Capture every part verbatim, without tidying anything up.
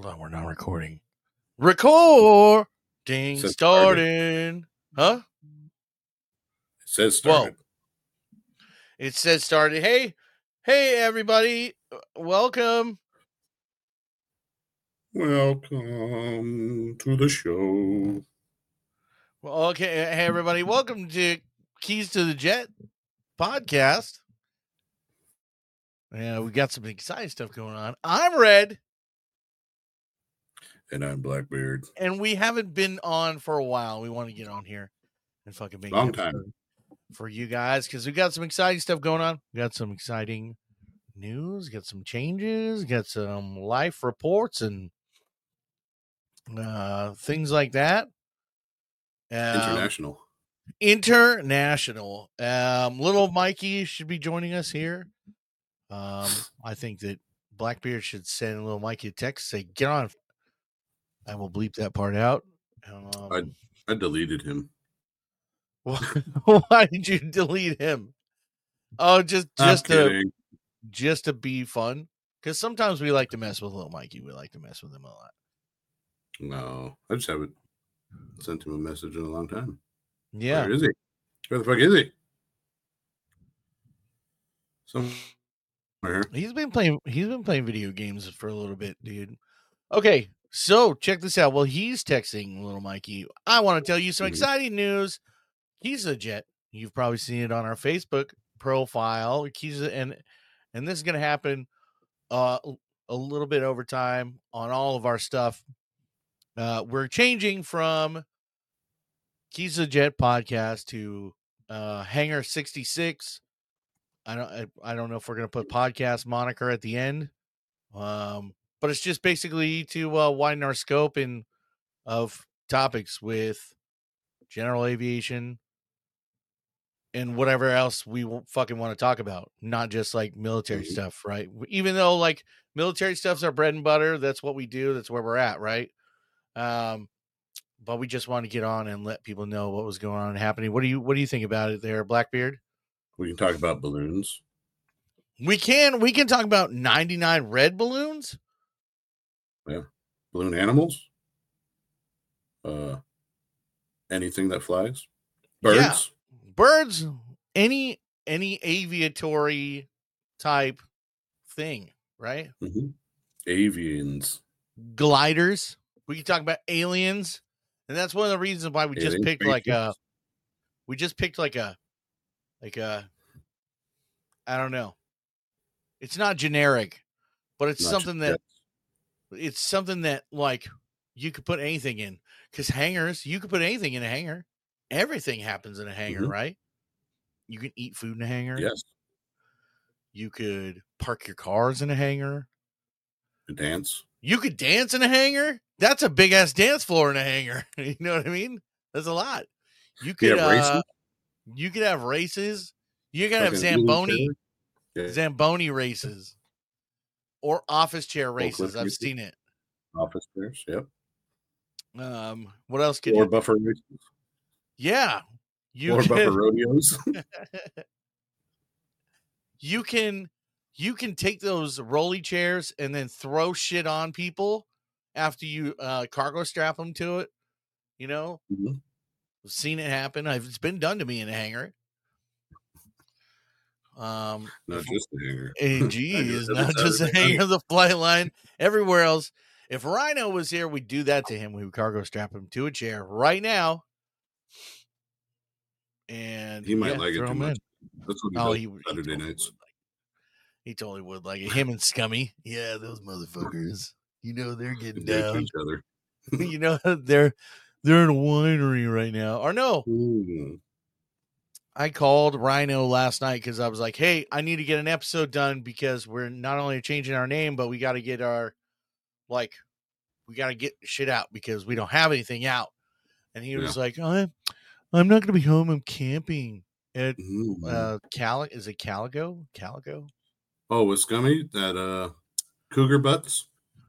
Hold on, we're not recording. Recording Says starting. Huh? It says started. Whoa. It says started. Hey, hey, everybody. Welcome. Welcome to the show. Well, okay. Hey, everybody. Welcome to Keys to the Jet podcast. Yeah, we got some exciting stuff going on. I'm Red. And I'm Blackbeard. And we haven't been on for a while. We want to get on here and fucking make Long it time. for you guys because we got some exciting stuff going on. We got some exciting news, got some changes, got some life reports and uh, things like that. Um, International. International. Um, little Mikey should be joining us here. Um, I think that Blackbeard should send little Mikey a text, say, get on. I will bleep that part out. Um, I I deleted him. Why did you delete him? Oh, just just I'm to kidding. just to be fun. Because sometimes we like to mess with little Mikey. We like to mess with him a lot. No, I just haven't sent him a message in a long time. Yeah. Where is he? Where the fuck is he? Somewhere here. He's been playing he's been playing video games for a little bit, dude. Okay, so check this out. Well, he's texting little Mikey. I want to tell you some Mhm. exciting news. Keys a Jet. You've probably seen it on our Facebook profile. Keys and and this is gonna happen uh a little bit over time on all of our stuff. Uh we're changing from Keys a Jet podcast to uh Hangar sixty-six. I don't I, I don't know if we're gonna put podcast moniker at the end. Um, but it's just basically to uh, widen our scope in of topics with general aviation and whatever else we w- fucking want to talk about, not just like military Mhm. stuff, right? Even though like military stuff's our bread and butter, that's what we do, that's where we're at, right? Um, but we just want to get on and let people know what was going on and happening. What do you what do you think about it there, Blackbeard? We can talk about balloons. We can we can talk about ninety-nine red balloons. Yeah. Balloon animals. Uh anything that flies. Birds. Yeah. Birds, any any aviatory type thing, right? Mm-hmm. Avians. Gliders. We can talk about aliens, and that's one of the reasons why we just Alien picked like a spaceships. we just picked like a like a I don't know. It's not generic, but it's Not something just that it's something that like you could put anything in because hangars, you could put anything in a hangar. Everything happens in a hangar, Mhm. right? You can eat food in a hangar. Yes. You could park your cars in a hangar. To dance. You could dance in a hangar. That's a big ass dance floor in a hangar. You know what I mean? That's a lot. You could Yeah, uh, racing. you could have races. You can have Fucking Zamboni wheelchair. Yeah. Zamboni races or office chair Forklift races. I've races. seen it. Office chairs. Yep. Um, what else could Or you? buffer races. Yeah, you Or can. buffer rodeos. you can you can take those rolly chairs and then throw shit on people after you uh, cargo strap them to it. You know, Mhm. I've seen it happen. I've, it's been done to me in a hangar. Um, Not if- just the hanger. A I G do it is every not just a Saturday hangar, night. the flight line, everywhere else. If Rhino was here, we'd do that to him. We would cargo strap him to a chair right now. And He might yeah, like it throw too him much. in. That's what he Oh, does he, he Saturday totally nights. would like it. He totally would like it. Him and Scummy. Yeah, those motherfuckers. You know they're They getting dick down. each other. You know they're they're in a winery right now. Or no, Ooh. I called Rhino last night because I was like, hey, I need to get an episode done because we're not only changing our name, but we got to get our, like, we got to get shit out because we don't have anything out. And he was Yeah. like, I'm, I'm not going to be home. I'm camping at Ooh. uh, Cal. Is it Calico? Calico? Oh, with Scummy, that uh, Cougar Butts?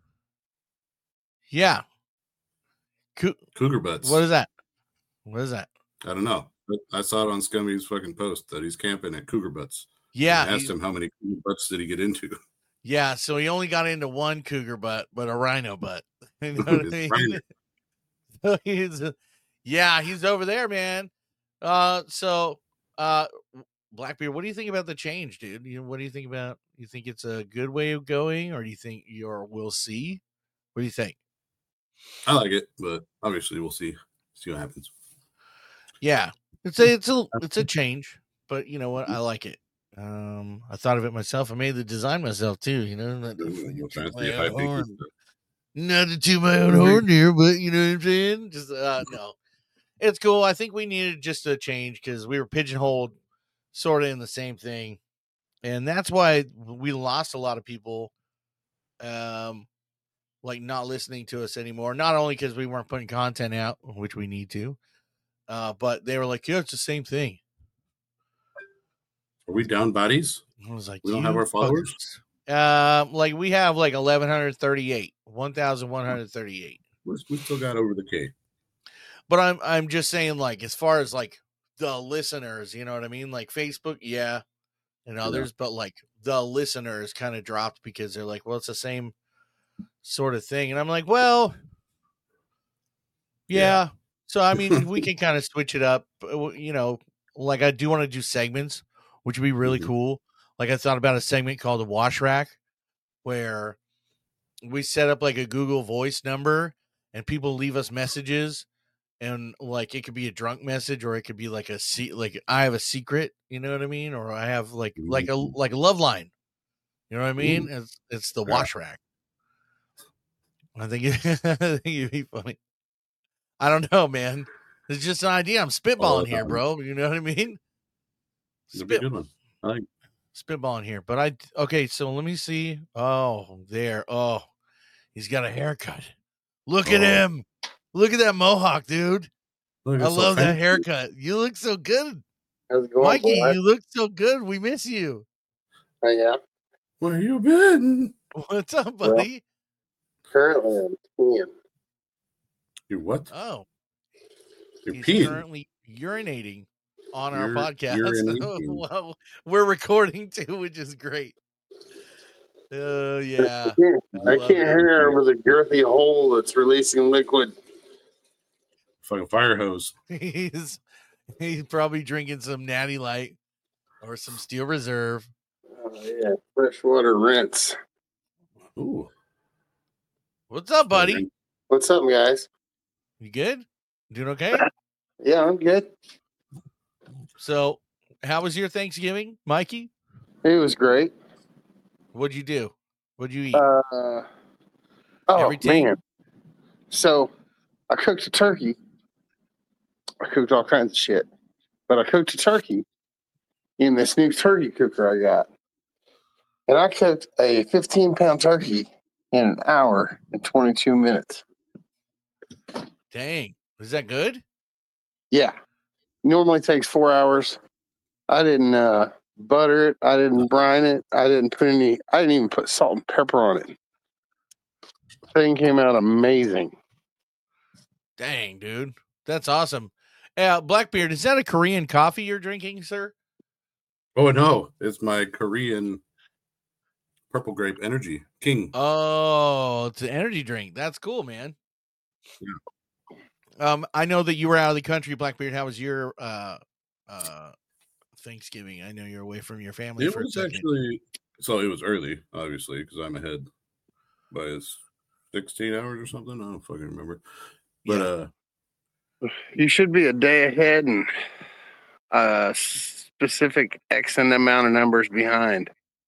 Yeah. Co- Cougar Butts. what is that? What is that? I don't know. But I saw it on Scummy's fucking post that he's camping at Cougar Butts. Yeah. And I asked he- him how many Cougar Butts did he get into. Yeah, so he only got into one cougar butt, but a rhino butt. You know what I mean? So he's, uh, yeah, he's over there, man. Uh, so, uh, Blackbeard, what do you think about the change, dude? You know, what do you think about? You think it's a good way of going, or do you think you're? We'll see. What do you think? I like it, but obviously we'll see see what happens. Yeah, it's a it's a it's a change, but you know what? I like it. Um, I thought of it myself. I made the design myself too. You know, not to No toot fancy my high own pinky horn, stuff. not to toot my own horn here, but you know what I'm saying. Just uh, no, it's cool. I think we needed just a change because we were pigeonholed, sort of in the same thing, and that's why we lost a lot of people. Um, like not listening to us anymore. Not only because we weren't putting content out, which we need to, uh, but they were like, "Yeah, it's the same thing." Are we down bodies? I was like, We don't you have our followers? fuckers. Um, like we have like eleven thirty-eight, one thousand one hundred thirty-eight. We're, we still got over the K. But I'm I'm just saying, like, as far as like the listeners, you know what I mean? Like Facebook, yeah, and others, yeah. But like the listeners kind of dropped because they're like, well, it's the same sort of thing. And I'm like, well, yeah. yeah. So I mean, we can kind of switch it up, you know, like I do want to do segments, which would be really mm-hmm. cool. Like I thought about a segment called the Wash Rack, where we set up like a Google Voice number and people leave us messages, and like it could be a drunk message, or it could be like a se- like I have a secret, you know what I mean, or I have like mm-hmm. like a like a love line, you know what I mean? Ooh. It's it's the yeah. Wash Rack. I think, it, I think it'd be funny. I don't know, man. It's just an idea. I'm spitballing oh, here, bro. You know what I mean? Spit, good one. I like spitballing here, but I okay. So let me see. Oh, there. Oh, he's got a haircut. Look oh. at him. Look at that mohawk, dude. Look, I love so that haircut. You look so good. How's it going, Mikey, boy? You look so good. We miss you. Oh, yeah. Where you been? What's up, buddy? Well, currently, I'm peeing. You what? Oh. You're He's peeing. currently urinating on you're, our podcast. Well, we're recording too, which is great. Oh, uh, yeah. I can't, I can't hear over the girthy hole that's releasing liquid. Fucking fire hose. He's he's probably drinking some Natty Light or some Steel Reserve. Oh, yeah. Freshwater rinse. Ooh. What's up, buddy? What's up, guys? You good? Doing okay? Yeah, I'm good. So, how was your Thanksgiving, Mikey? It was great. What'd you do? What'd you eat? Uh, oh, Everything? man. So, I cooked a turkey. I cooked all kinds of shit. But I cooked a turkey in this new turkey cooker I got. And I cooked a fifteen-pound turkey in an hour and twenty-two minutes. Dang. Is that good? Yeah. Normally takes four hours. I didn't uh, butter it. I didn't brine it. I didn't put any, I didn't even put salt and pepper on it. The thing came out amazing. Dang, dude. That's awesome. Uh, Blackbeard, is that a Korean coffee you're drinking, sir? Oh, no. It's my Korean Purple Grape Energy King. Oh, it's an energy drink. That's cool, man. Yeah. Um, I know that you were out of the country, Blackbeard. How was your uh, uh, Thanksgiving? I know you're away from your family it for a was second. Actually, so it was early, obviously, because I'm ahead by sixteen hours or something. I don't fucking remember. But yeah. uh, you should be a day ahead and a specific X and amount of numbers behind.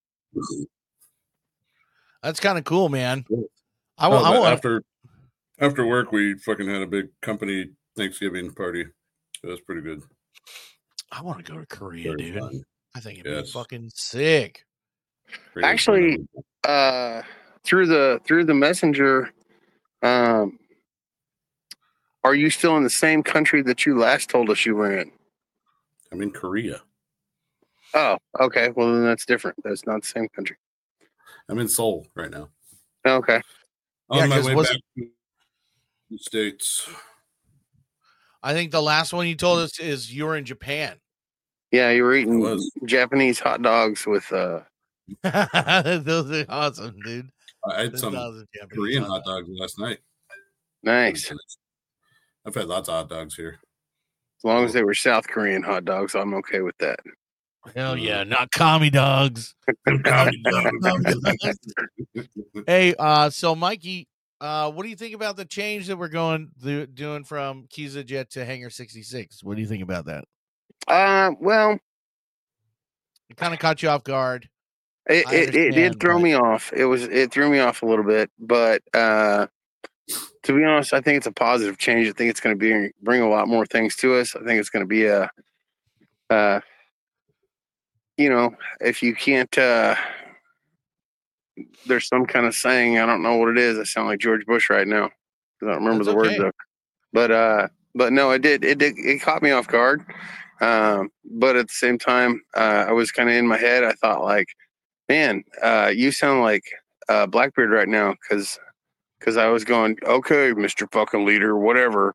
That's kind of cool, man. I, oh, I want after after work we fucking had a big company Thanksgiving party. It was pretty good. I want to go to Korea, Very dude. Fun. I think it'd yes. be fucking sick. Pretty Actually, fun. uh, through the through the messenger, um, are you still in the same country that you last told us you were in? I'm in Korea. Oh, okay. Well, then that's different. That's not the same country. I'm in Seoul right now. Okay. On yeah, my way back to the States. I think the last one you told us is you were in Japan. Yeah, you were eating Japanese hot dogs with uh, Those are awesome, dude. I had Those some awesome Japanese Korean hot hot dogs last night. Nice. I've had lots of hot dogs here. As long as they were South Korean hot dogs, I'm okay with that. Hell yeah, not commie dogs. Commie dogs. Hey, uh, so Mikey, uh, what do you think about the change that we're going th- doing from Kiza Jet to Hangar sixty-six? What do you think about that? Uh, well, It kind of caught you off guard. it, it, it did throw but... me off. It was it threw me off a little bit, but uh, to be honest, I think it's a positive change. I think it's going to be bring a lot more things to us. I think it's going to be a, uh, you know, if you can't, uh, there's some kind of saying. I don't know what it is. I sound like George Bush right now because I don't remember That's the okay. words. Of, but uh, but no, it did. It did. It caught me off guard. Um, but at the same time, uh, I was kind of in my head. I thought like, man, uh, you sound like uh, Blackbeard right now because. Because I was going, okay, Mister Fucking Leader, whatever.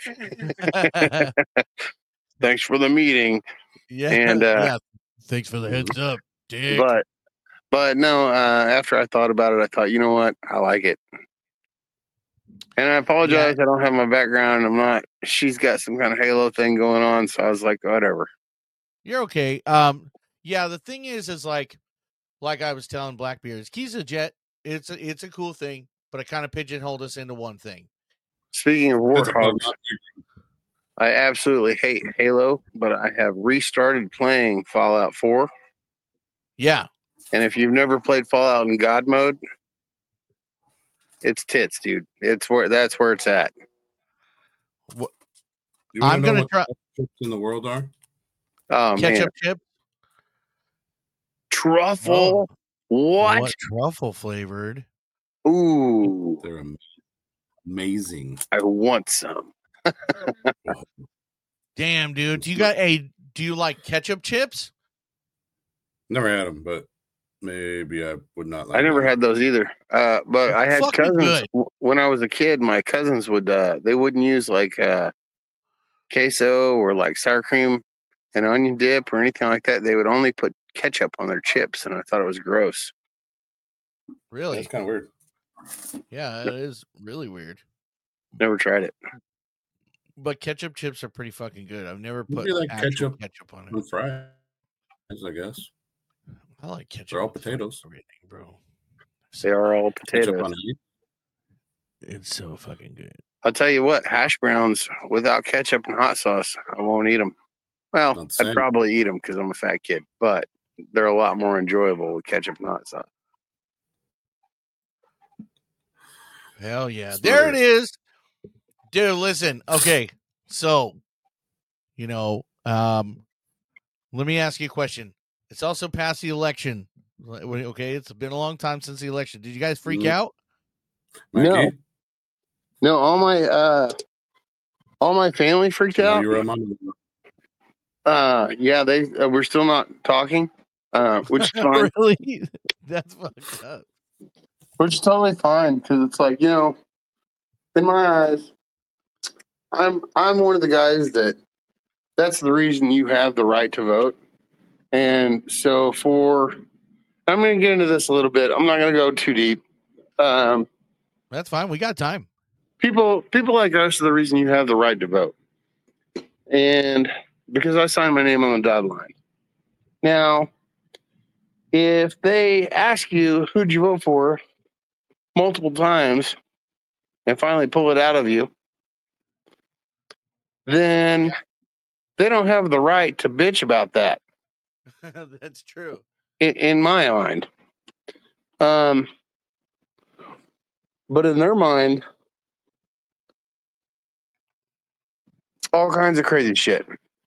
Thanks for the meeting. Yeah, and uh, yeah. Thanks for the heads up, dick. But, but no. Uh, after I thought about it, I thought, you know what? I like it. And I apologize. Yeah. I don't have my background. I'm not. She's got some kind of Halo thing going on, so I was like, whatever. You're okay. Um, yeah. The thing is, is like, like I was telling Blackbeard, Kiza Jet. It's a, it's a cool thing. But it kind of pigeonholed us into one thing. Speaking of Warthogs, I absolutely hate Halo, but I have restarted playing Fallout four. Yeah. And if you've never played Fallout in God mode, it's tits, dude. It's where that's where it's at. What? You I'm gonna try. Chips in the world are oh, ketchup man. chip, truffle. Whoa. What? What truffle flavored? Ooh, they're amazing. I want some. Damn, dude. Do you got a? Do you like ketchup chips? Never had them, but maybe I would not like I never them. had those either. Uh, but I had Fucking cousins good. when I was a kid. My cousins would uh, they wouldn't use like uh, queso or like sour cream and onion dip or anything like that. They would only put ketchup on their chips, and I thought it was gross. Really? That's kind of weird. Yeah, it is really weird. Never tried it. But ketchup chips are pretty fucking good. I've never put like actual ketchup, ketchup on it. On fries, I guess. I like ketchup. They're all potatoes, everything, bro. They are all potatoes. On it's so fucking good. I'll tell you what, hash browns without ketchup and hot sauce, I won't eat them. Well, I'd probably eat them because I'm a fat kid, but they're a lot more enjoyable with ketchup and hot sauce. Hell yeah. Smart. There it is. Dude, listen. Okay. So, you know, um, let me ask you a question. It's also past the election. Okay. It's been a long time since the election. Did you guys freak mm. out? No. No, all my uh all my family freaked out. You were a mom. Uh yeah, they uh, we're still not talking. Uh which is fine. Really? That's fucked up. Which is totally fine because it's like, you know, in my eyes, I'm I'm one of the guys that that's the reason you have the right to vote. And so for I'm going to get into this a little bit. I'm not going to go too deep. Um, that's fine. We got time. People people like us are the reason you have the right to vote. And because I signed my name on the dotted line. Now, if they ask you who'd you vote for multiple times and finally pull it out of you, then they don't have the right to bitch about that. That's true. In, in my mind. Um, but in their mind, all kinds of crazy shit.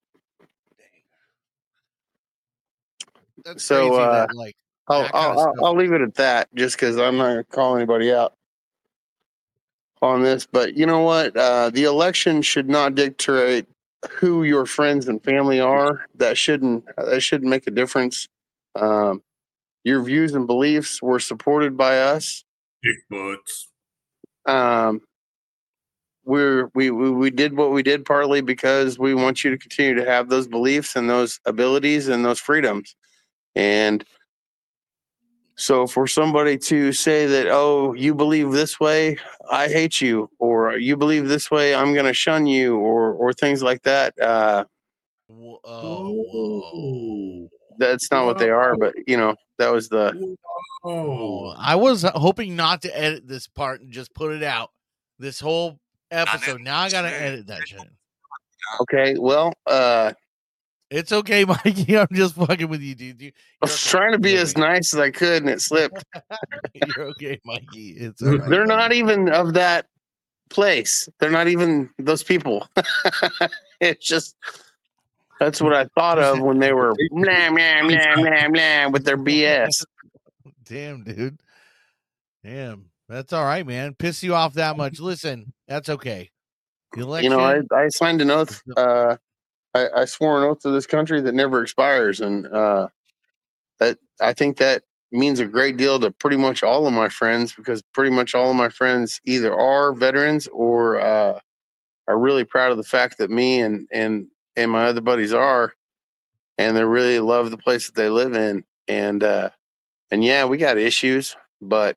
That's so, crazy uh, that, like, I'll, that I'll, I'll, I'll leave it at that just because I'm not going to call anybody out on this. But you know what? Uh, the election should not dictate who your friends and family are. That shouldn't, that shouldn't make a difference. Um, your views and beliefs were supported by us. Big butts. Um, we're, we, we, we did what we did partly because we want you to continue to have those beliefs and those abilities and those freedoms. And So for somebody to say that, oh, you believe this way, I hate you, or you believe this way, I'm going to shun you, or or things like that. Uh, Whoa, oh, whoa. That's not whoa. what they are, but you know, that was the. Oh, I was hoping not to edit this part and just put it out. This whole episode. Now I got to edit that shit. Okay, well, uh, it's okay, Mikey. I'm just fucking with you, dude. You, I was okay. trying to be You're as okay. nice as I could, and it slipped. You're okay, Mikey. It's all right, They're buddy. not even of that place. They're not even those people. It's just that's what I thought of when they were blah, blah, blah, blah, blah, with their B S. Damn, dude. Damn, that's all right, man. Piss you off that much? Listen, that's okay. The election, you know, I, I signed an oath. Uh, I, I swore an oath to this country that never expires, and uh, that I think that means a great deal to pretty much all of my friends, because pretty much all of my friends either are veterans or uh, are really proud of the fact that me and and and my other buddies are, and they really love the place that they live in, and uh, and yeah, we got issues, but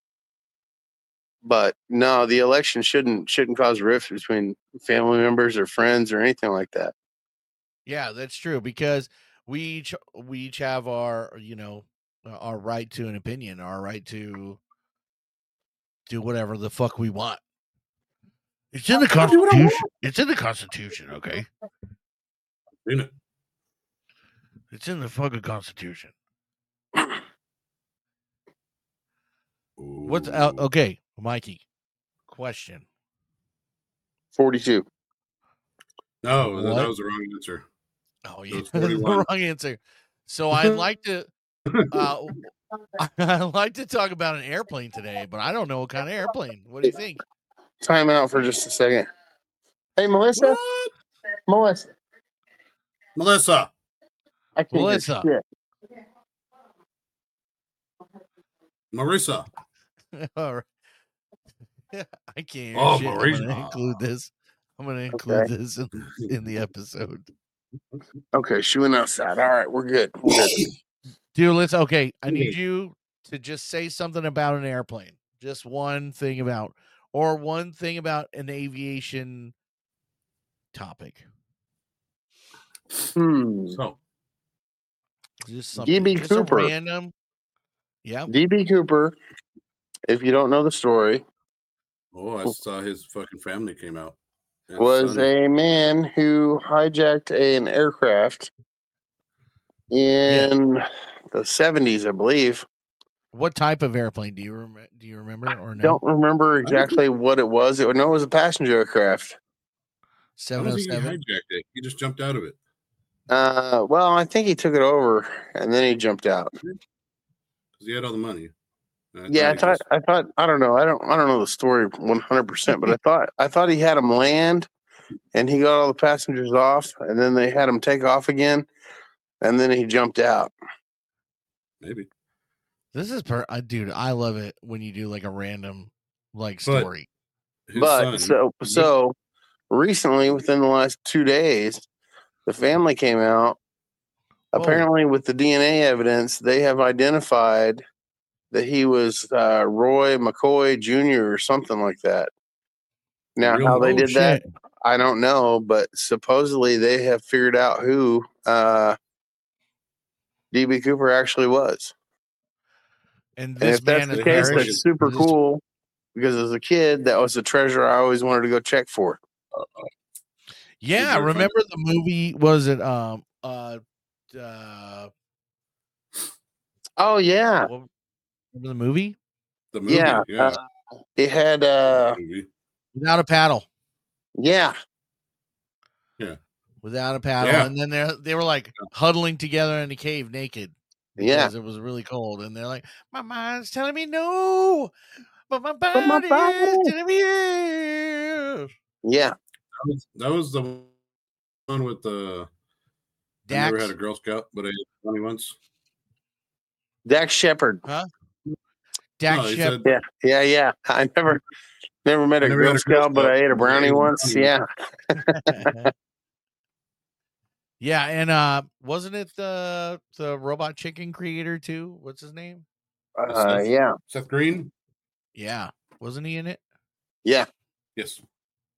but no, the election shouldn't shouldn't cause rifts between family members or friends or anything like that. Yeah, that's true, because we each we each have our, you know, our right to an opinion, our right to do whatever the fuck we want. It's in the Constitution. It's in the Constitution, okay? It's in the fucking Constitution. What's out? Okay, Mikey. Question. Forty-two. No, that, that was the wrong answer. Oh yeah, the wrong answer. So I'd like to, uh, I'd like to talk about an airplane today, but I don't know what kind of airplane. What do you think? Time out for just a second. Hey, Melissa. What? Melissa. Melissa. I can't Melissa. Marissa. All right. I can't. Oh, shit. Marissa. I'm gonna include this. I'm gonna include Okay. this in, in the episode. Okay, she went outside. All right, we're good. We're good. Dude, let's. Okay, I need you to just say something about an airplane. Just one thing about, or one thing about an aviation topic. Hmm. So, just something. D B Just Cooper. A random. Yeah. D B Cooper. If you don't know the story, oh, I saw his fucking family came out. That's was funny. a man who hijacked an aircraft in yeah. the seventies, I believe. What type of airplane do you remember? Do you remember or no? Don't remember exactly what it was. It, no, it was a passenger aircraft. seven oh seven. He hijacked it. He just jumped out of it. Uh, well, I think he took it over and then he jumped out because he had all the money. I yeah, I thought, just... I thought, I don't know, I don't, I don't know the story one hundred percent, but I thought, I thought he had him land, and he got all the passengers off, and then they had him take off again, and then he jumped out. Maybe. This is per, uh, dude. I love it when you do like a random like story. But, but so, so recently, within the last two days, the family came out. Whoa. Apparently, with the D N A evidence, they have identified that he was uh, Roy McCoy Junior or something like that. Now, Real how they did shit. that, I don't know, but supposedly they have figured out who uh, D B Cooper actually was. And, this and if that's the case, perished. that's super this... cool, because as a kid, that was a treasure I always wanted to go check for. Yeah, remember the movie? Was it um uh uh? Oh yeah, remember the movie? The movie, yeah. yeah. Uh, it had uh, Without a Paddle. Yeah, yeah. Without a Paddle, yeah. And then they they were like huddling together in a cave naked. Because yeah, it was really cold, and they're like, "My mind's telling me no, but my body, but my body. is telling me yes." Yeah, that was, that was the one with the. I never had a Girl Scout, but I had twenty once. Dax Shepard, huh? Dax no, Shepard. Yeah, yeah, yeah. I never, never met a, never Girl, a Girl Scout, Scout, but I ate a brownie once. Yeah. Yeah, and uh wasn't it the the Robot Chicken creator too? What's his name? Uh, yeah. Seth Green? Yeah. Wasn't he in it? Yeah. Yes. I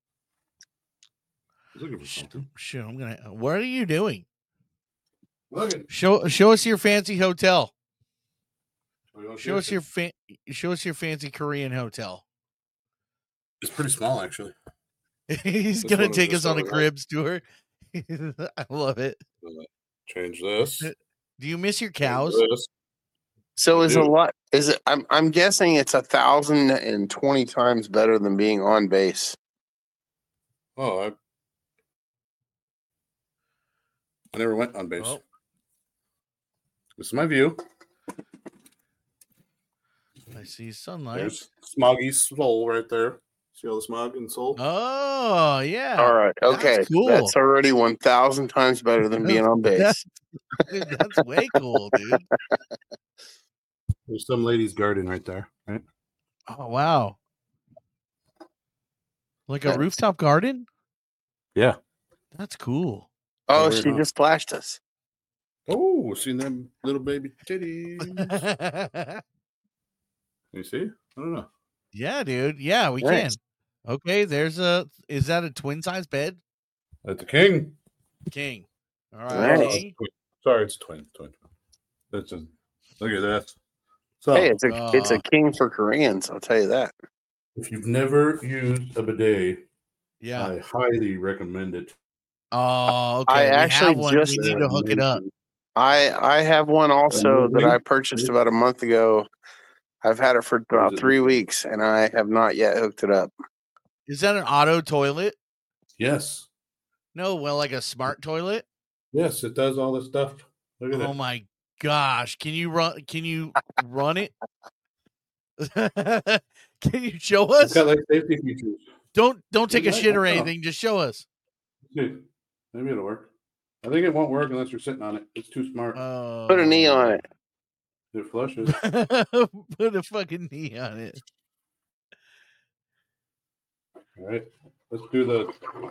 was looking for something. Shit, I'm gonna. What are you doing? Look at Show show us your fancy hotel. oh, Show us your fa- show us your fancy Korean hotel. It's pretty small, actually. He's This gonna one is take just us on a over cribs tour. I love it. Uh, change this. Do you miss your change cows? this. So I is a do. lot. Is it? I'm I'm guessing it's a thousand and twenty times better than being on base. Oh, I, I never went on base. Oh. This is my view. I see sunlight. There's Smoggy's soul right there. See all the smog and soul? Oh yeah. All right. Okay. That's cool. That's already one thousand times better than being on base. That's, dude, that's way cool, dude. There's some lady's garden right there, right? Oh wow. Like a That's- rooftop garden? Yeah. That's cool. Oh, Weird, she huh? just flashed us. Oh, seen them little baby titties. You see? I don't know. Yeah, dude. Yeah, we Nice. can. Okay, there's a. Is that a twin size bed? That's a king. King. All right. Nice. King. Sorry, it's twin. Twin. That's a, look at that. So, Hey, it's a Uh, it's a king for Koreans. I'll tell you that. if you've never used a bidet, Yeah. I highly recommend it. Oh, okay. I we actually have one. just- We need to hook it up. I I have one also that Amazing. I purchased about a month ago. I've had it for about it? three weeks, and I have not yet hooked it up. Is that an auto toilet? Yes. No, well, like a smart toilet. Yes, it does all this stuff. Look at Oh that. my gosh! Can you run? Can you run it? Can you show It's us? got like safety features. Don't don't take a It might- shit or I don't know. anything. Just show us. See, maybe it'll work. I think it won't work unless you're sitting on it. It's too smart. Oh. Put a knee on it. It flushes. Put a fucking knee on it. All right. Let's do the.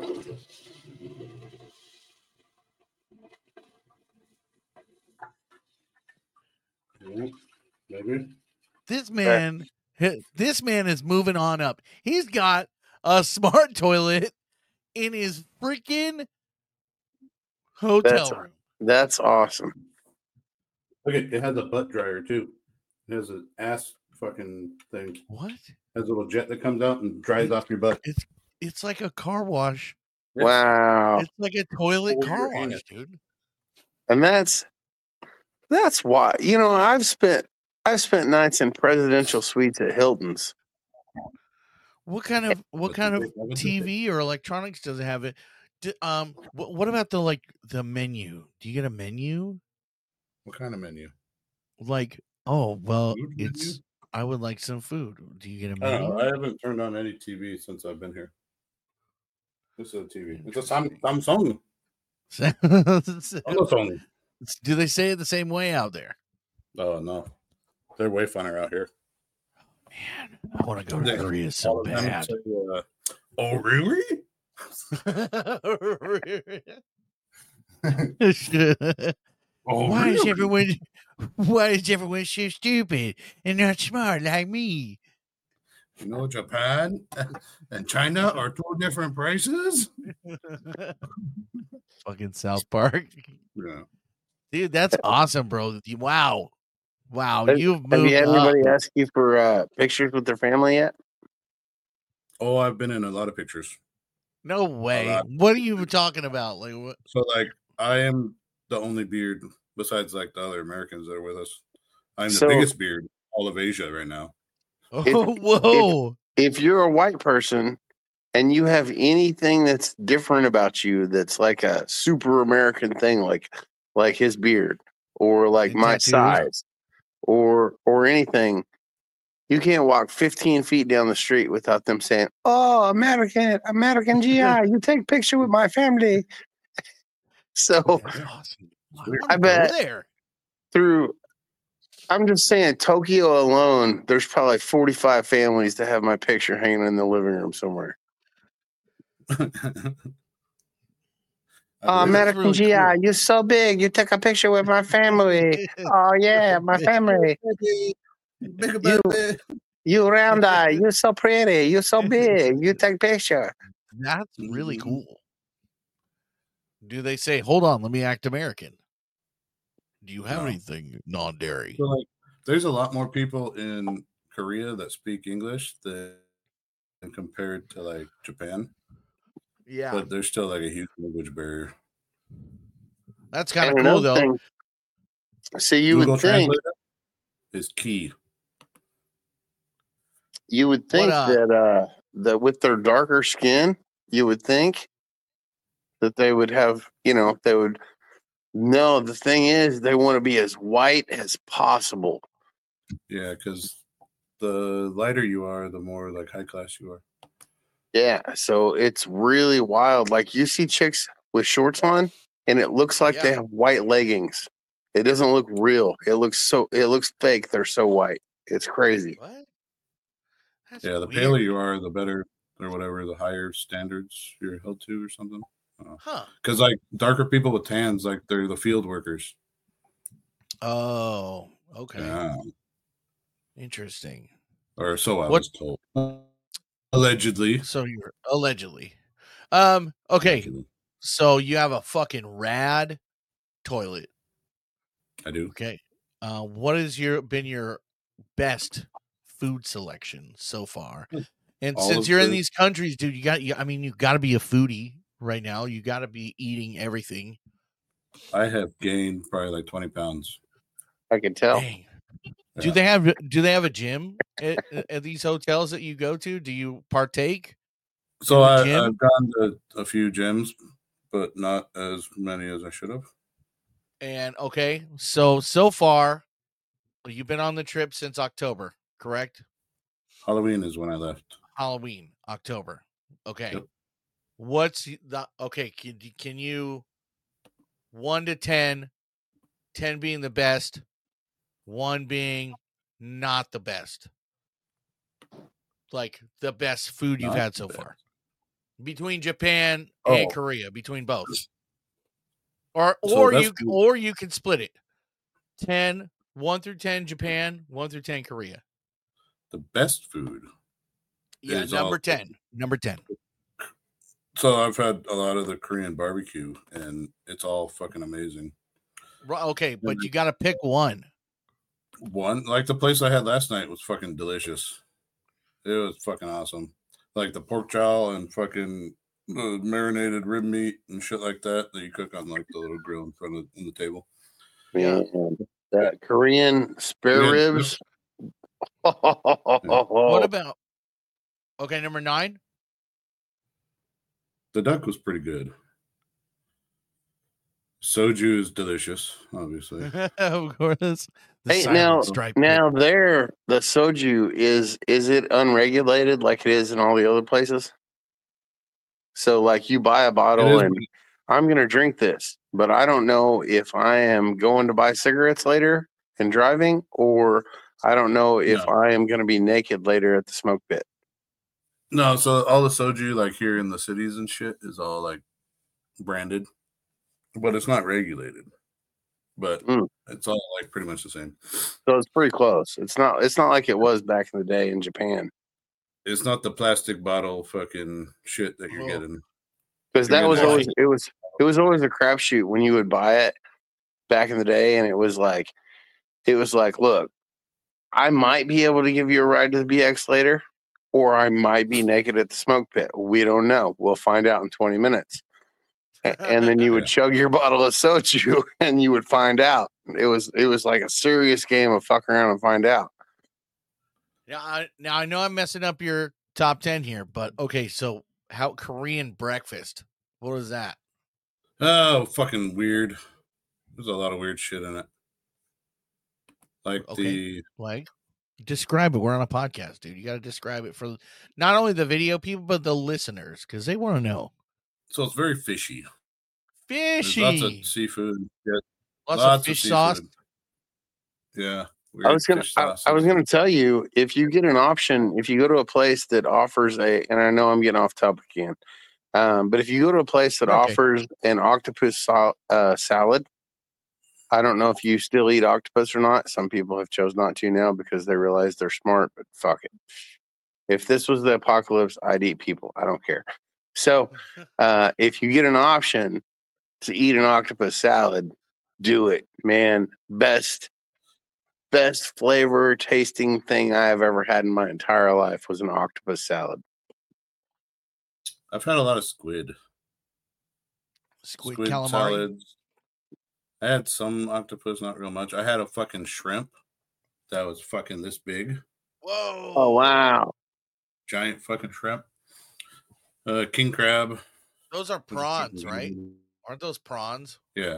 Yeah, maybe. This man, this man is moving on up. He's got a smart toilet in his freaking hotel That's- room. That's awesome. Look, it, it has a butt dryer too. It has an ass fucking thing. What? It has a little jet that comes out and dries off your butt. It's it's like a car wash. Wow. It's like a toilet Hold car your wash, anus. dude. And that's that's why, you know, I've spent I've spent nights in presidential suites at Hilton's. What kind of what That's kind a of big- that's a T big- V or electronics does it have? It. Do, um. What, what about the like the menu? Do you get a menu? What kind of menu? Like, oh well, Food menu? it's. I would like some food. Do you get a I don't know. menu? I haven't turned on any T V since I've been here. This is a T V. It's a Sam- Samsung. Samsung. Do they say it the same way out there? Oh no, they're way funner out here. Man, I want to go to They- Korea so all of them bad. say, uh, oh really? Oh, Why is really? everyone? Why is everyone so stupid and not smart like me? You know, Japan and China are two different places. Fucking South Park, Yeah. dude. That's awesome, bro. Wow, wow. Have- You've moved Have you had up. anybody ask you for uh, pictures with their family yet? Oh, I've been in a lot of pictures. No way. lot. What are you talking about? Like what? So, like, I am the only beard besides like the other Americans that are with us. I'm the So- biggest beard in all of Asia right now. Oh, whoa. If you're a white person and you have anything that's different about you, that's like a super American thing, like like his beard or like And my tattoos. size or or anything, you can't walk fifteen feet down the street without them saying, "Oh, American, American G I, you take picture with my family." So That's awesome. I, weird. wanna I go bet- there. through, I'm just saying, Tokyo alone, there's probably forty-five families that have my picture hanging in the living room somewhere. I Oh, believe it. American really G I, cool. you're so big. You took a picture with my family. Oh, yeah, my family. Big about it. You round eye, you're so pretty, you're so big, you take picture. That's really Mm-hmm. cool. Do they say, hold on, let me act American? Do you have No. anything non-dairy? So, like, there's a lot more people in Korea that speak English than compared to like Japan. Yeah. But there's still like a huge language barrier. That's kind of And cool, another though. thing, so you Google would think Translator is key. you would think uh, that uh that with their darker skin, you would think that they would have, you know, they would. No, the thing is, they want to be as white as possible. Yeah, because the lighter you are, the more like high class you are. Yeah, so it's really wild. Like you see chicks with shorts on, and it looks like Yeah. they have white leggings. It doesn't look real. It looks so. It looks fake. They're so white. It's crazy. What? That's Yeah, the weird. paler you are, the better, or whatever, the higher standards you're held to, or something. Huh. Because like darker people with tans, like they're the field workers. Oh, okay. Yeah. Interesting. Or so I What- was told. Allegedly. So you're allegedly. Um. Okay. Allegedly. So you have a fucking rad toilet. I do. Okay. Uh, what has your been your best food selection so far? And All since of you're in the- these countries, dude, you got. You, I mean, you got to be a foodie right now. You got to be eating everything. I have gained probably like twenty pounds. I can tell. Dang. Do Yeah. they have Do they have a gym at, at these hotels that you go to? Do you partake? So In the I, gym? I've gone to a few gyms, but not as many as I should have. And okay, so so far, you've been on the trip since October, correct? Halloween is when I left. Halloween, October. Okay. Yep. What's the okay? Can can you one to ten, ten being the best, one being not the best, like the best food you've Not had the so best. far between Japan and Oh. Korea, between both, or So or that's you good. or you can split it. ten, one through ten, Japan, one through ten, Korea. The best food. Yeah, Is number all- ten. Number ten. So I've had a lot of the Korean barbecue, and it's all fucking amazing. Right, okay, but you got to pick one. One, like the place I had last night was fucking delicious. It was fucking awesome. Like the pork jowl and fucking uh, marinated rib meat and shit like that that you cook on like the little grill in front of in the table. Yeah. Man, that Korean spare Yeah. ribs. What about okay, number nine? The duck was pretty good. Soju is delicious, obviously. Of course. The Hey, silent now, stripe. now there, the soju is is it unregulated like it is in all the other places? So, like, you buy a bottle is, and I'm gonna drink this, but I don't know if I am going to buy cigarettes later and driving, or I don't know if No. I am gonna be naked later at the smoke pit. No, so all the soju like here in the cities and shit is all like branded, but it's not regulated. But Mm. it's all like pretty much the same. So it's pretty close. It's not. It's not like it was back in the day in Japan, It's not the plastic bottle fucking shit that you're Oh. getting. because that You're was gonna always like- it was it was always a crapshoot when you would buy it back in the day, and it was like it was like, look, I might be able to give you a ride to the B X later, or I might be naked at the smoke pit. We don't know. We'll find out in twenty minutes. A- And then you would Yeah. chug your bottle of soju, and you would find out. It was it was like a serious game of fuck around and find out. Now I now I know I'm messing up your top ten here, but okay, so how Korean breakfast? What is that? Oh, fucking weird. There's a lot of weird shit in it. Like Okay. the Like describe it. We're on a podcast, dude. You got to describe it for not only the video people but the listeners because they want to know. so it's very fishy. There's Fishy. lots of seafood. Yeah, Lots, lots of fish seafood. sauce. Yeah. I was weird gonna fish I, sauce I was and- gonna tell you, if you get an option, if you go to a place that offers a, and I know I'm getting off topic again, um, but if you go to a place that Okay. offers an octopus sal- uh, salad, I don't know if you still eat octopus or not. Some people have chose not to now because they realize they're smart, but fuck it. If this was the apocalypse, I'd eat people. I don't care. So uh, if you get an option to eat an octopus salad, do it, man. Best, best flavor tasting thing I have ever had in my entire life was an octopus salad. I've had a lot of squid. Squid, Squid calamari. salads. I had some octopus, not real much. I had a fucking shrimp that was fucking this big. Whoa. Oh, wow. Giant fucking shrimp. Uh, king crab. Those are prawns, right? Aren't those prawns? Yeah.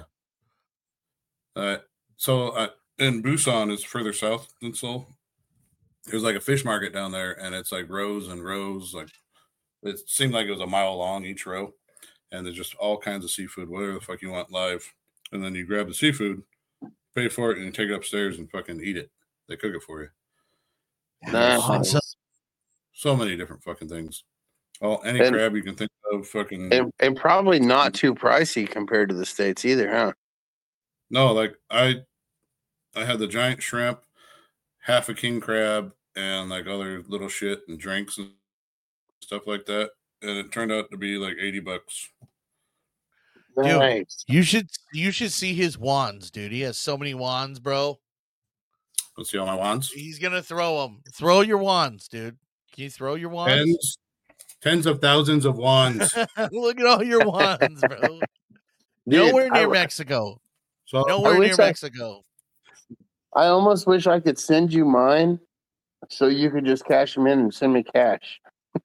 Uh, so uh, in Busan, it's further south than Seoul. There's like a fish market down there, and it's like rows and rows. Like it seemed like it was a mile long each row, and there's just all kinds of seafood, whatever the fuck you want live. And then you grab the seafood, pay for it, and you take it upstairs and fucking eat it. They cook it for you. Nice. So, so many different fucking things. Oh, any and, crab you can think of, fucking, and, and probably not too pricey compared to the States either, huh? No, like I, I had the giant shrimp, half a king crab, and like other little shit and drinks and stuff like that, and it turned out to be like eighty bucks. Dude, nice. you should you should see his wands, dude. He has so many wands, bro. Let's see all my wands. He's gonna throw them. Throw your wands, dude. Can you throw your wands? Tens, tens of thousands of wands. Look at all your wands, bro. Dude, Nowhere near I, Mexico. So Nowhere near I, Mexico. I almost wish I could send you mine so you could just cash them in and send me cash.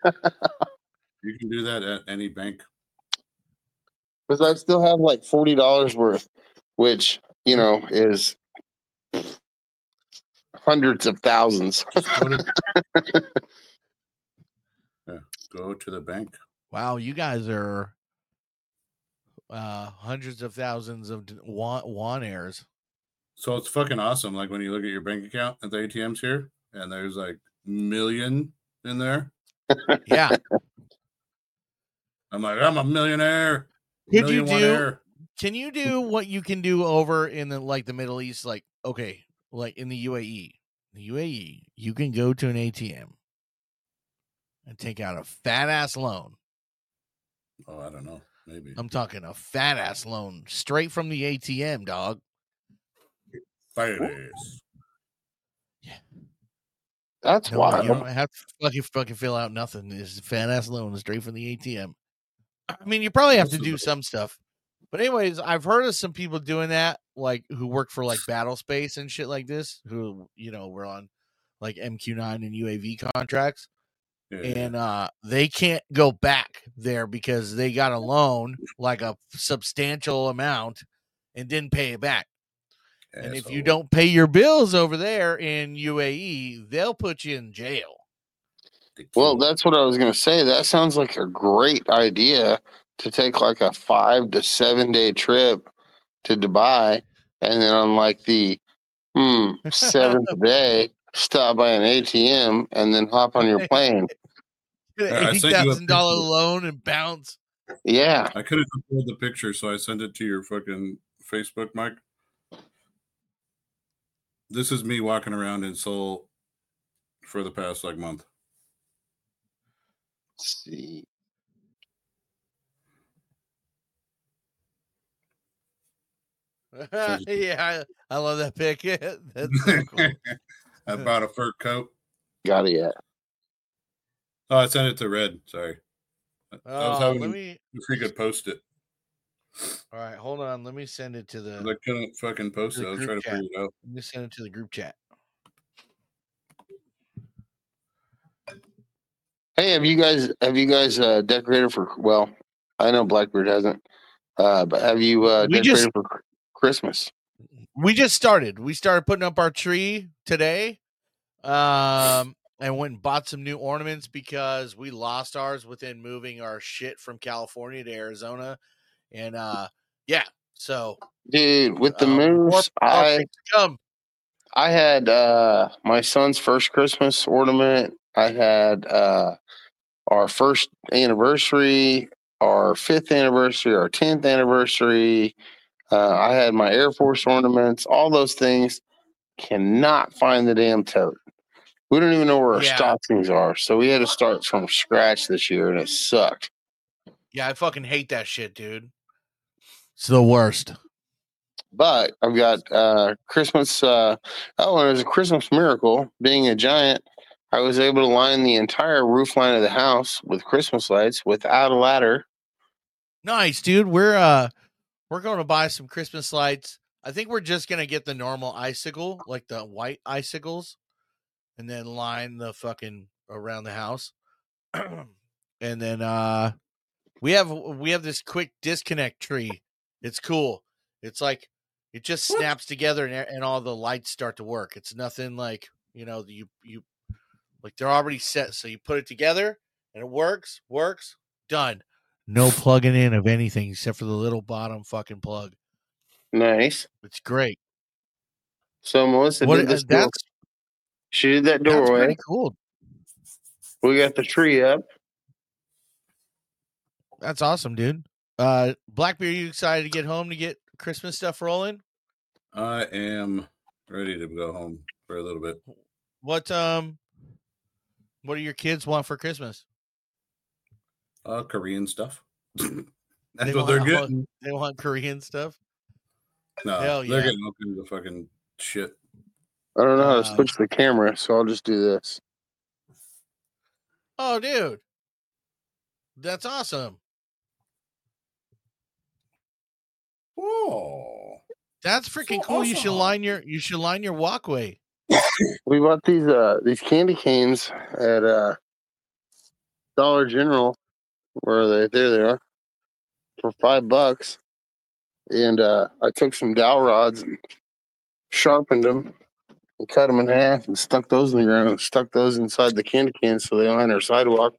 you can do that at any bank. Because I still have like forty dollars worth, which, you know, is hundreds of thousands. Go to, yeah, go to the bank. Wow, you guys are uh, hundreds of thousands of won, won heirs. So it's fucking awesome. Like when you look at your bank account at the A T Ms here, and there's like million in there. Yeah. I'm like, I'm a millionaire. Could you do? Can you do what you can do over in the like the Middle East? Like, okay, like in the U A E, the U A E, you can go to an A T M and take out a fat ass loan. Oh, I don't know. Maybe I'm talking a fat ass loan straight from the A T M, dog. Fat ass. Yeah, that's no, wild. You don't have to fucking fucking fill out nothing. It's a fat ass loan straight from the A T M. I mean, you probably have to do some stuff. But anyways, I've heard of some people doing that, like who work for like Battle Space and shit like this, who, you know, were on like M Q nine and U A V contracts. Yeah. And uh, they can't go back there because they got a loan, like a substantial amount, and didn't pay it back. Asshole. And if you don't pay your bills over there in U A E, they'll put you in jail. Well, that's what I was going to say. That sounds like a great idea to take like a five to seven day trip to Dubai. And then on like the hmm, seventh day, stop by an A T M and then hop on your plane. eighty thousand dollars loan and bounce. Yeah. I couldn't upload the picture, so I sent it to your fucking Facebook, Mike. This is me walking around in Seoul for the past like month. Let's see. Yeah, I, I love that pic. That's so cool. I bought a fur coat. Got it yet? Oh, I sent it to Red. Sorry. I oh, was having let me. If we could post it. All right, hold on. Let me send it to the. I couldn't fucking post it. I was trying to figure it out. Let me send it to the group chat. Hey, have you guys have you guys uh, decorated for? Well, I know Blackbeard hasn't, uh, but have you uh, we decorated just, for Christmas? We just started. We started putting up our tree today, um, and went and bought some new ornaments because we lost ours within moving our shit from California to Arizona, and uh, yeah. So, dude, with the uh, moose, more, more I come. I had uh, my son's first Christmas ornament. I had uh, our first anniversary, our fifth anniversary, our tenth anniversary. Uh, I had my Air Force ornaments, all those things. Cannot find the damn tote. We don't even know where our Yeah. stockings are, so we had to start from scratch this year, and it sucked. Yeah, I fucking hate that shit, dude. It's the worst. But I've got uh, Christmas. Uh, oh, and it was a Christmas miracle. Being a giant, I was able to line the entire roof line of the house with Christmas lights without a ladder. Nice, dude. We're uh, we're going to buy some Christmas lights. I think we're just gonna get the normal icicle, like the white icicles, and then line the fucking around the house. And then uh, we have we have this quick disconnect tree. It's cool. It's like it just snaps together and, and all the lights start to work. It's nothing like, you know, you you like they're already set. So you put it together and it works, works, done. No plugging in of anything except for the little bottom fucking plug. Nice. It's great. So Melissa What did this. uh, that's she did that that's doorway. pretty cool. We got the tree up. That's awesome, dude. Uh, Blackbeard, you excited to get home to get Christmas stuff rolling? I am ready to go home for a little bit. What um, what do your kids want for Christmas? Uh, Korean stuff. That's They what want, they're getting. They want Korean stuff. No, Hell they're yeah. getting all kinds of fucking shit. I don't know how to Um, switch the camera, so I'll just do this. Oh, dude, that's awesome. Oh, That's freaking So cool. You should awesome. line your you should line your walkway. We bought these uh these candy canes at uh Dollar General. Where are they? There they are. For five bucks. And uh I took some dowel rods and sharpened them and cut them in half and stuck those in the ground and stuck those inside the candy cans so they line our sidewalk.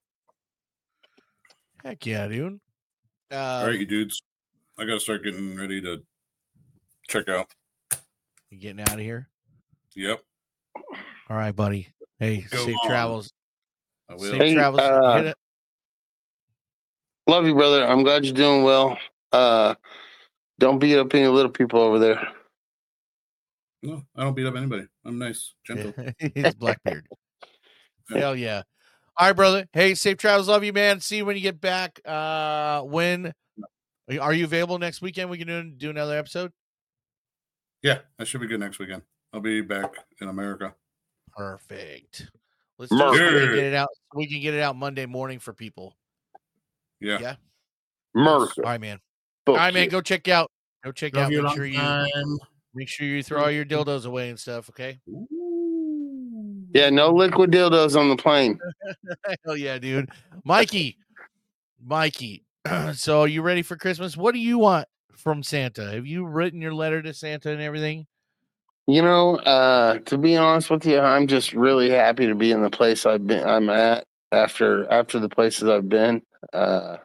Heck yeah, dude. Um, all right, you dudes. I gotta start getting ready to check out. You getting out of here? Yep. All right, buddy. Hey, Go safe on. travels. I will. Safe Hey, travels. uh, Hit it. Love you, brother. I'm glad you're doing well. Uh don't beat up any little people over there. No, I don't beat up anybody. I'm nice, gentle. It's Blackbeard. Hell yeah. All right, brother. Hey, safe travels. Love you, man. See you when you get back. Uh, when are you available next weekend? We can do, do another episode. Yeah, that should be good next weekend. I'll be back in America. Perfect. Let's do it so we Murder. can get it out. We can get it out Monday morning for people. Yeah. Yeah. America. All right, man. Fuck All right, man. you. Go check out. Go check Love out. you Make long sure you time. make sure you throw all your dildos away and stuff. Okay. Ooh. Yeah, no liquid dildos on the plane. Hell yeah, dude. Mikey. Mikey. So are you ready for Christmas? What do you want from Santa? Have you written your letter to Santa and everything? You know, uh, to be honest with you, I'm just really happy to be in the place I've been. I'm at after after the places I've been. Uh,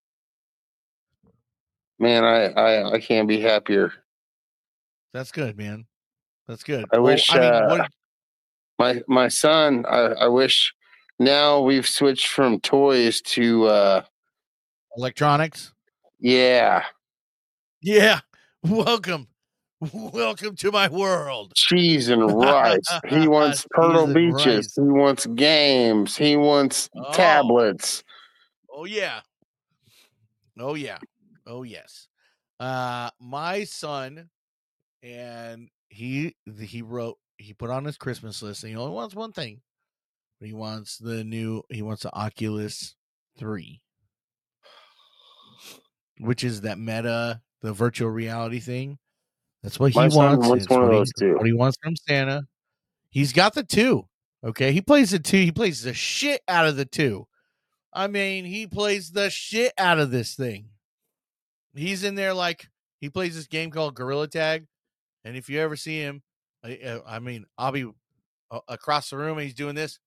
man, I, I I can't be happier. That's good, man. That's good. I Well, wish I mean, uh, what my my son. I, I wish now we've switched from toys to uh, electronics? yeah, Yeah. Welcome. Welcome to my world. cheese and rice. He wants Turtle Cheese and Beaches. rice. He wants games. He wants Oh. tablets. Oh yeah. Oh yeah. Oh yes. Uh my son, and he he wrote he put on his Christmas list, and he only wants one thing. But he wants the new he wants the Oculus three. Which is that meta, the virtual reality thing. That's what he My son wants. wants It's one of what, those he, too. what he wants from Santa. He's got the two. Okay. He plays the two. He plays the shit out of the two. I mean, he plays the shit out of this thing. He's in there like he plays this game called Gorilla Tag. And if you ever see him, I, I mean, I'll be uh, across the room and he's doing this.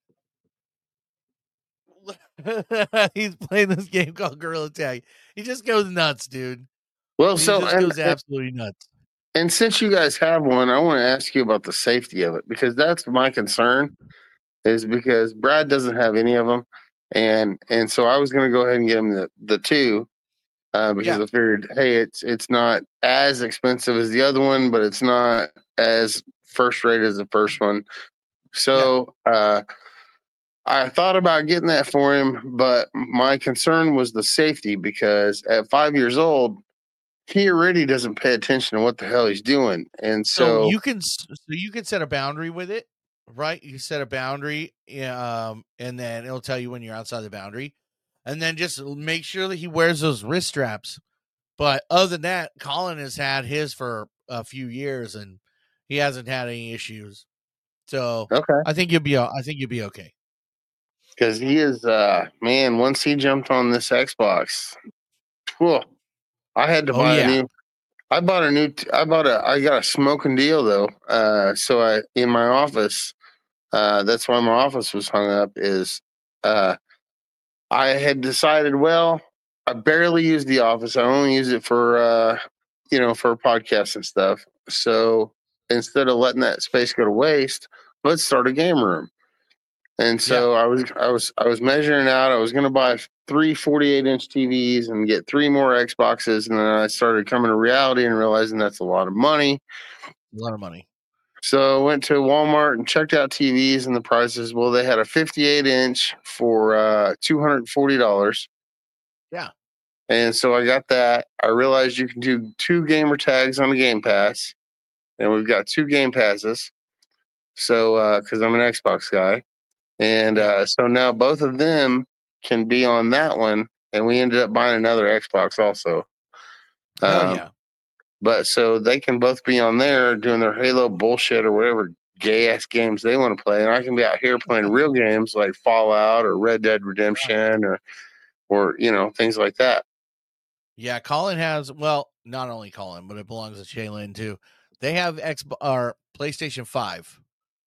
He's playing this game called Gorilla Tag. He just goes nuts, dude. Well, He so just and, goes absolutely nuts. and since you guys have one, I want to ask you about the safety of it, because that's my concern. Is because Brad doesn't have any of them, and and so I was going to go ahead and get him the the two, uh, because Yeah. I figured, hey, it's it's not as expensive as the other one, but it's not as first rate as the first one. So uh, I thought about getting that for him, but my concern was the safety because at five years old, he already doesn't pay attention to what the hell he's doing, and So so you can so you can set a boundary with it, right? You set a boundary, um, and then it'll tell you when you're outside the boundary, and then just make sure that he wears those wrist straps. But other than that, Colin has had his for a few years, and he hasn't had any issues. So okay, I think you'll be I think you'll be okay. because he is uh man. Once he jumped on this Xbox, whew, I had to Oh buy a yeah, new. I bought a new. T- I bought a. I got a smoking deal though. Uh, so I in my office. Uh, that's why my office was hung up. Is uh, I had decided. Well, I barely use the office. I only use it for uh, you know, for podcasts and stuff. So instead of letting that space go to waste, let's start a game room. And so yeah. I was I was I was measuring out. I was going to buy three forty-eight inch T Vs and get three more Xboxes, and then I started coming to reality and realizing that's a lot of money. A lot of money. So I went to Walmart and checked out T Vs and the prices. Well, they had a fifty-eight inch for uh, two hundred forty dollars. Yeah. And so I got that. I realized you can do two gamer tags on the Game Pass, and we've got two Game Passes. So because uh, I'm an Xbox guy. And Yeah. uh, so now both of them can be on that one, and we ended up buying another Xbox also. Hell Um, yeah. But so they can both be on there doing their Halo bullshit or whatever gay ass games they want to play, and I can be out here playing real games like Fallout or Red Dead Redemption or, or you know, things like that. Yeah, Colin has, well, not only Colin, but it belongs to Shaylin too. They have X or PlayStation five.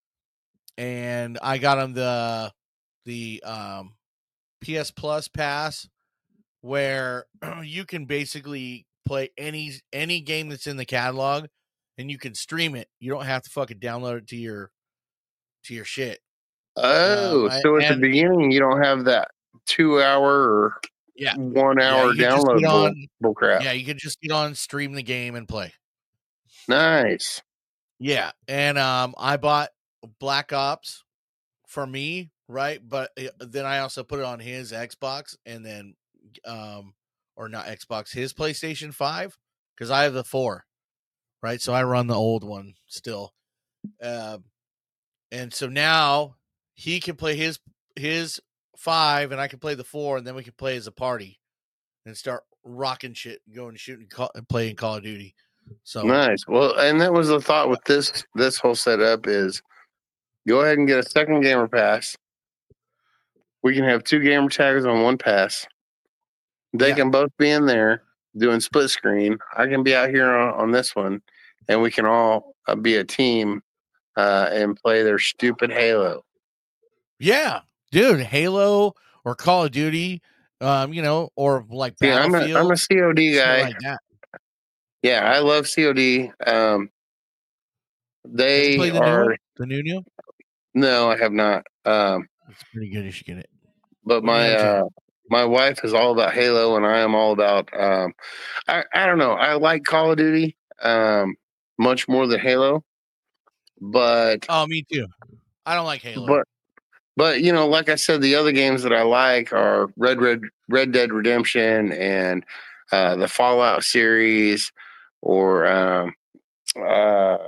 And I got him the the um P S Plus pass where you can basically play any any game that's in the catalog and you can stream it. You don't have to fucking download it to your to your shit. Oh, Um I, so at the and beginning you don't have that two hour or yeah. one Yeah, hour you can just download get bull, on bull crap. yeah, you can just get on, stream the game and play. Nice. Yeah, and um I bought Black Ops for me, right? But then I also put it on his Xbox and then um or not Xbox, his PlayStation five, because I have the four, right? So I run the old one still. Uh, and so now he can play his his five and I can play the four, and then we can play as a party and start rocking shit, going and shooting and playing Call of Duty. So nice. Well, and that was the thought with this this whole setup is go ahead and get a second gamer pass. We can have two gamer tags on one pass. They yeah. can both be in there doing split screen. I can be out here on, on this one, and we can all uh, be a team uh, and play their stupid Halo. Yeah, dude, Halo or Call of Duty, um, you know, or like Yeah, I'm a Battlefield. I'm a C O D guy. Like that. Yeah, I love C O D. Um, they Have you played the are new one? The new new? no, I have not. Um, It's pretty good. You should get it. but When you my have a uh, chance. my wife is all about Halo, and I am all about. Um, I I don't know. I like Call of Duty um, much more than Halo, but Oh, me too. I don't like Halo. but but you know, like I said, the other games that I like are Red Red Red Dead Redemption and uh, the Fallout series, or um, uh,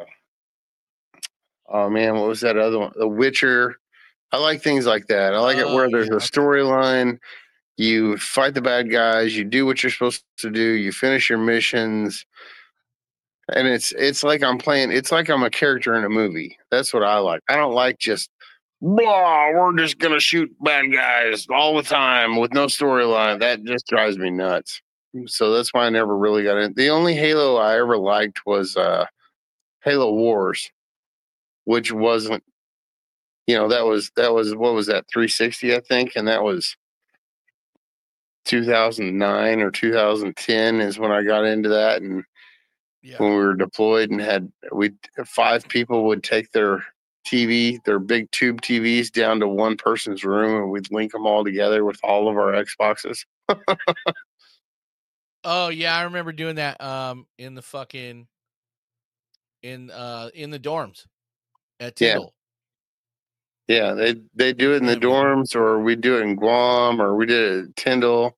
oh man, what was that other one? The Witcher. I like things like that. I like it Oh, where there's yeah, a okay. storyline. You fight the bad guys. You do what you're supposed to do. You finish your missions, and it's it's like I'm playing. It's like I'm a character in a movie. That's what I like. I don't like just blah. We're just gonna shoot bad guys all the time with no storyline. That just drives me nuts. So that's why I never really got in. The only Halo I ever liked was uh, Halo Wars, which wasn't. You know, that was that was what was that three sixty, I think, and that was two thousand nine or two thousand ten is when I got into that. And Yeah. when we were deployed and had we five people would take their T V, their big tube T Vs down to one person's room, and we'd link them all together with all of our Xboxes. Oh yeah, I remember doing that. Um, in the fucking in uh in the dorms at Tyndall. Yeah, yeah they they do it in Damn, the dorms, man. Or we do it in Guam, or we did it at Tyndall.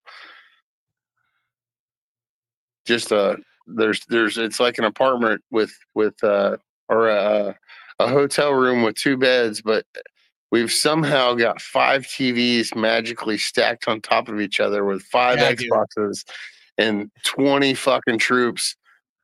Just uh, there's there's it's like an apartment with with uh or a a hotel room with two beds, but we've somehow got five T Vs magically stacked on top of each other with five yeah, Xboxes dude. And twenty fucking troops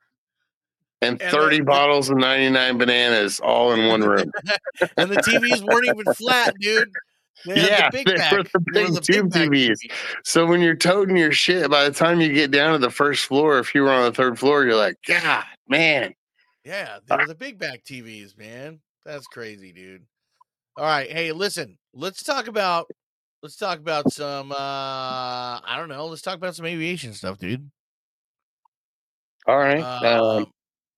and, and thirty the, bottles the, of ninety-nine bananas all in one room. And the T Vs weren't even flat, dude. They yeah, the big they were the big the tube big T Vs. T V. So when you're toting your shit, by the time you get down to the first floor, if you were on the third floor, you're like, God, man. Yeah, they were the big back T Vs, man. That's crazy, dude. All right, hey, listen. Let's talk about let's talk about some. uh I don't know. Let's talk about some aviation stuff, dude. All right. Um, um,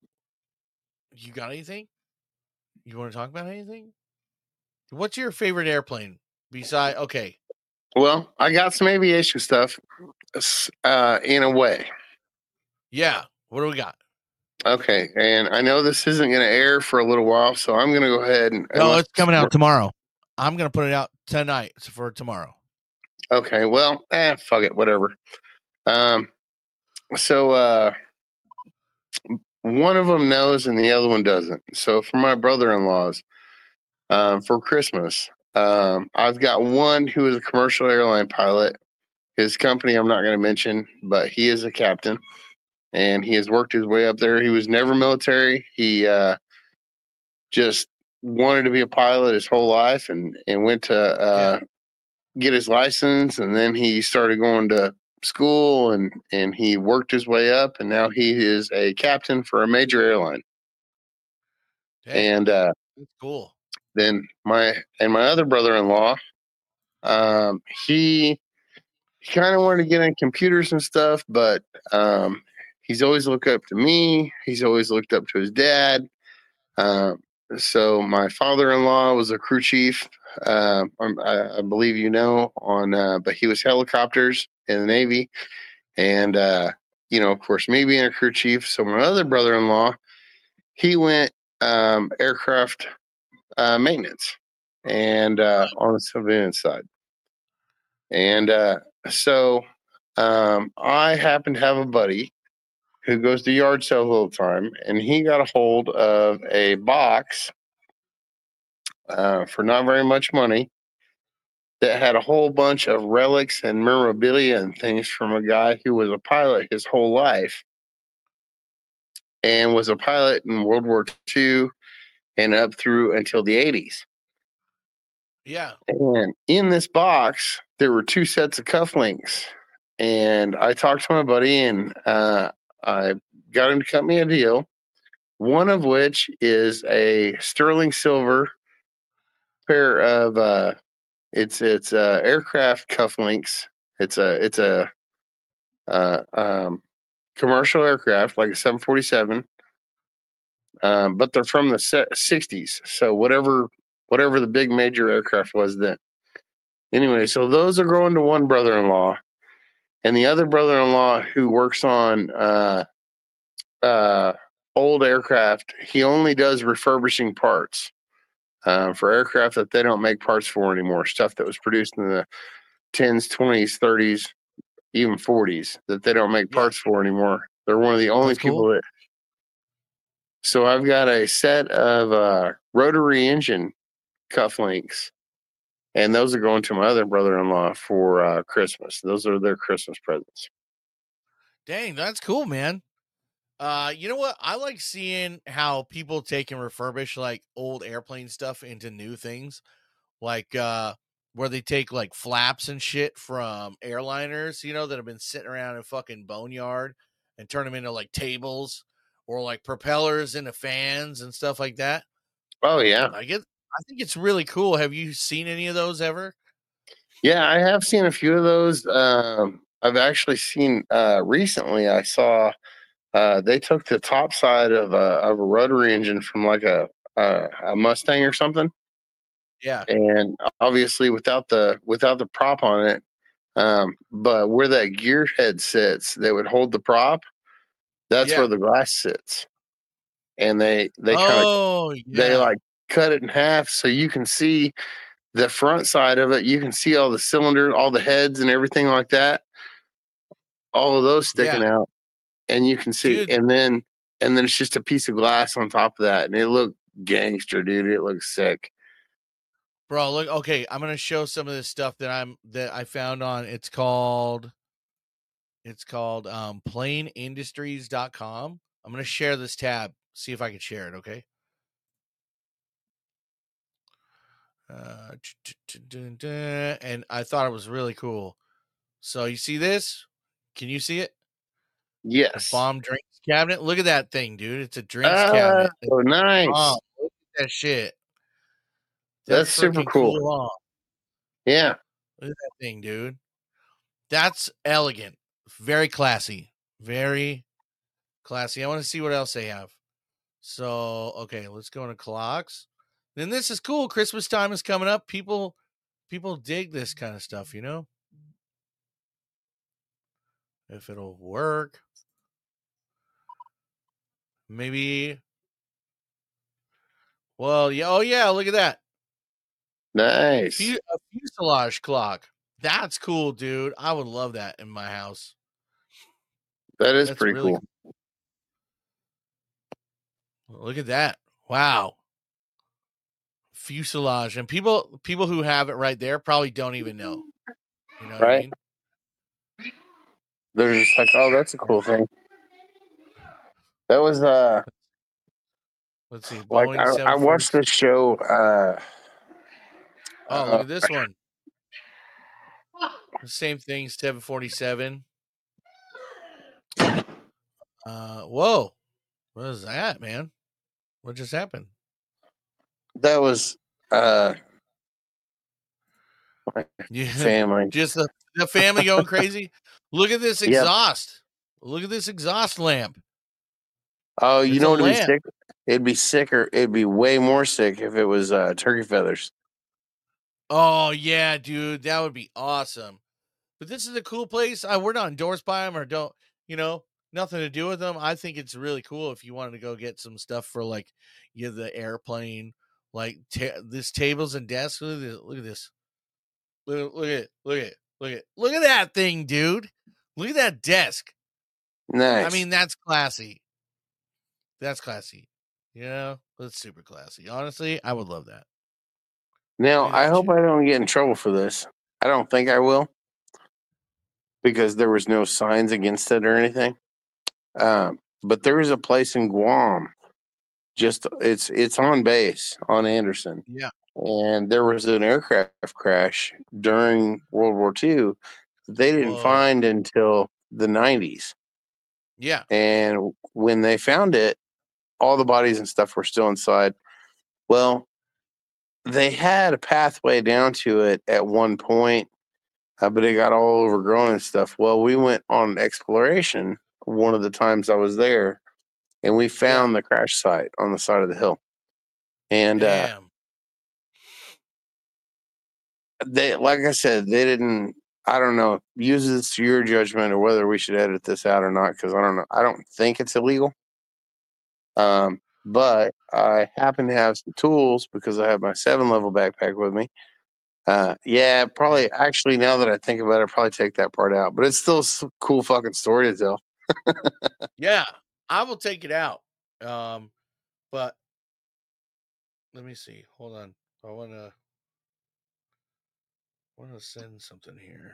you got anything? You want to talk about anything? What's your favorite airplane? Beside, okay. Well, I got some aviation stuff, uh, in a way. Yeah. What do we got? Okay, and I know this isn't going to air for a little while, so I'm going to go ahead and. No, it's coming out tomorrow. I'm going to put it out tonight for tomorrow. Okay, well, eh, fuck it, whatever. Um, so uh, one of them knows and the other one doesn't. So for my brother-in-laws, um, for Christmas, um, I've got one who is a commercial airline pilot. His company I'm not going to mention, but he is a captain, and he has worked his way up there. He was never military. He uh, just wanted to be a pilot his whole life, and and went to uh, yeah. get his license, and then he started going to school, and and he worked his way up, and now he is a captain for a major airline. Dang, and uh, that's cool. Then my and my other brother-in-law, um, he he kind of wanted to get in computers and stuff, but um, he's always looked up to me. He's always looked up to his dad. Um, so my father-in-law was a crew chief. Uh, I, I believe you know on, uh, but he was helicopters in the Navy, and uh, you know, of course, me being a crew chief. So my other brother-in-law, he went um, aircraft uh, maintenance and uh, on the civilian side, and uh, so um, I happen to have a buddy who goes to yard sales all the time, and he got a hold of a box uh, for not very much money that had a whole bunch of relics and memorabilia and things from a guy who was a pilot his whole life and was a pilot in World War Two and up through until the eighties. Yeah. And in this box, there were two sets of cufflinks. And I talked to my buddy, and uh, I got him to cut me a deal, one of which is a sterling silver pair of uh, it's it's uh, aircraft cufflinks. It's a it's a uh, um, commercial aircraft like a seven forty-seven, um, but they're from the sixties. So whatever whatever the big major aircraft was then. Anyway, so those are going to one brother-in-law, and the other brother-in-law who works on uh, uh, old aircraft, he only does refurbishing parts uh, for aircraft that they don't make parts for anymore. Stuff that was produced in the tens, twenties, thirties, even forties that they don't make parts yeah. for anymore. They're one of the only That's people cool. that. So I've got a set of uh, rotary engine cufflinks, and those are going to my other brother-in-law for uh, Christmas. Those are their Christmas presents. Dang, that's cool, man. Uh, you know what? I like seeing how people take and refurbish like old airplane stuff into new things, like uh, where they take like flaps and shit from airliners, you know, that have been sitting around in fucking boneyard and turn them into like tables or like propellers into fans and stuff like that. Oh yeah, I get. I think it's really cool. Have you seen any of those ever? Yeah, I have seen a few of those. Um, I've actually seen uh, recently. I saw uh, they took the top side of a of a rotary engine from like a a, a Mustang or something. Yeah, and obviously without the without the prop on it, Um, but where that gear head sits that would hold the prop, that's Yeah. where the glass sits. And they they kind of Oh, yeah. they like cut it in half so you can see the front side of it. You can see all the cylinder, all the heads and everything like that. All of those sticking Yeah. out. And you can see Dude. and then and then it's just a piece of glass on top of that. And it looked gangster, dude. It looks sick. Bro, look, okay, I'm gonna show some of this stuff that I'm that I found on it's called it's called um plane industries dot com. I'm gonna share this tab, see if I can share it, okay? Uh, and I thought it was really cool. So you see this? Can you see it? Yes. A bomb drinks cabinet. Look at that thing, dude. It's a drinks Oh, cabinet. Oh, nice. Oh, look at that shit. That's, That's super cool. cool huh? Yeah. Look at that thing, dude. That's elegant. Very classy. Very classy. I want to see what else they have. So, okay, let's go into clocks. Then this is cool. Christmas time is coming up. People people dig this kind of stuff, you know? If it'll work. Maybe. Well, yeah. Oh, yeah. Look at that. Nice. A fuselage clock. That's cool, dude. I would love that in my house. That is That's pretty really cool. cool. Look at that. Wow. Fuselage. And people people who have it right there probably don't even know. You know what right? I mean? They're just like, oh, that's a cool thing. That was uh let's see. Like I, I watched this show uh Oh, look uh, at this one. The same thing, seven forty-seven. Uh, whoa. What is that, man? What just happened? That was uh yeah, family. Just the, the family going crazy. Look at this exhaust. Yep. Look at this exhaust lamp. Oh, you it's know what'd be sick? It'd be sicker. It'd be way more sick if it was uh, turkey feathers. Oh yeah, dude, that would be awesome. But this is a cool place. I, we're not endorsed by them or don't, you know, nothing to do with them. I think it's really cool if you wanted to go get some stuff for like, you know, the airplane, like ta- this tables and desks. Look at this. Look at this. Look, look at it. Look at it. Look at it. Look at that thing, dude. Look at that desk. Nice. I mean, that's classy. That's classy. You know, that's super classy. Honestly, I would love that. Now, I hope shit. I don't get in trouble for this. I don't think I will, because there was no signs against it or anything. Um, but there is a place in Guam. Just it's it's on base on Anderson. Yeah. And there was an aircraft crash during World War Two that they didn't Whoa. find until the nineties. Yeah. And when they found it, all the bodies and stuff were still inside. Well, they had a pathway down to it at one point, uh, but it got all overgrown and stuff. Well, we went on exploration one of the times I was there, and we found yeah. the crash site on the side of the hill. And uh, they, like I said, they didn't. I don't know. Use this to your judgment or whether we should edit this out or not, because I don't know. I don't think it's illegal. Um, but I happen to have some tools because I have my seven level backpack with me. Uh, yeah, probably. Actually, now that I think about it, I'll probably take that part out. But it's still a cool fucking story to tell. Yeah, I will take it out. Um, but let me see. Hold on. I want to. I want to send something here.